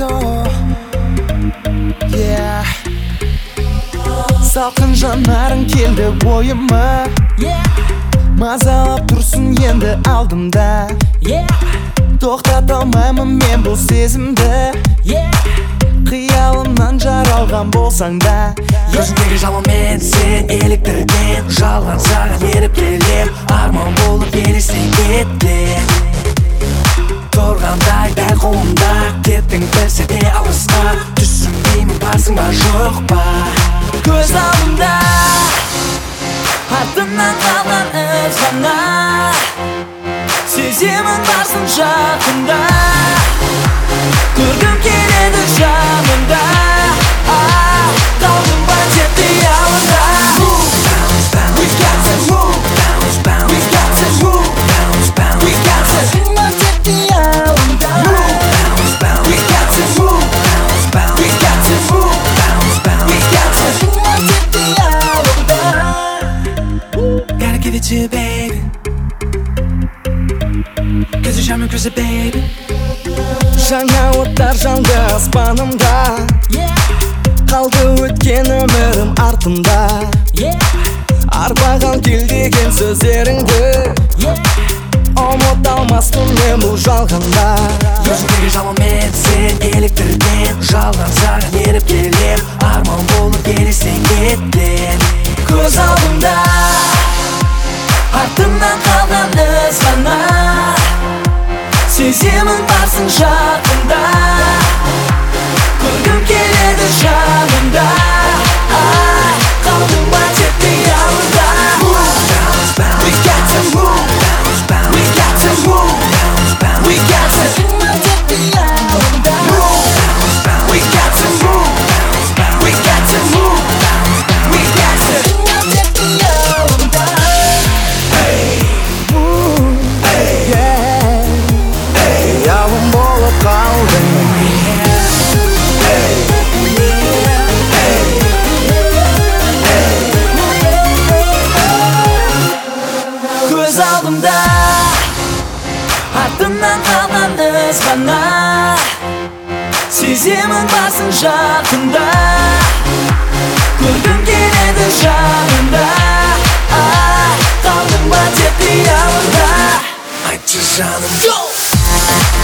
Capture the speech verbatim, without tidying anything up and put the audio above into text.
so yeah. Salqin жанарың келді ойыма yeah. Мазалап тұрсын енді алдымда yeah. Тоқтата алмаймын мен бұл сезімді yeah. Қиялымнан жаралған болсаң да Өзіңдегі жалынмен сен еліктірген жалған саған еріп келем арман болып елестен кеттің тұрғандай дәл қолымда кеттің білсе де алысқа түсінбеймін барсың ба жоқ па көз алдымда артымнан қалған із ғана сеземін барсың жақында көргім келеді жанымда қалдым ба тек қиялымда We got to move, we got to move, we got to move тек қиялымда We got to move, we got to move, we got to move тек қиялымда Gotta give it to you baby Көзі жамын көзі baby Жаңа оттар жанды аспанымда yeah. Қалды өткен өмірім артымда yeah. Арбаған кел деген сөздеріңді yeah. Ұмыта алмаспын мен бұл жалғанда Өзіңдегі жалынмен сен еліктірген жалған саған еріп келем арман болып елестен кеттің көз алдымда артымнан қалған із ғана сеземін барсың жақында көргім келеді жанымда қалдым ба тек қиялымда We got to move, we got to move, we got to move тек қиялымда We got to move, we got to move, we got to move тек қиялымда Қиялым болып қалдың көз алдымда артымнан қалған із ғана сеземін барсың жақында көргім келеді жанымда қалдың ба тек қиялымда айтшы жаным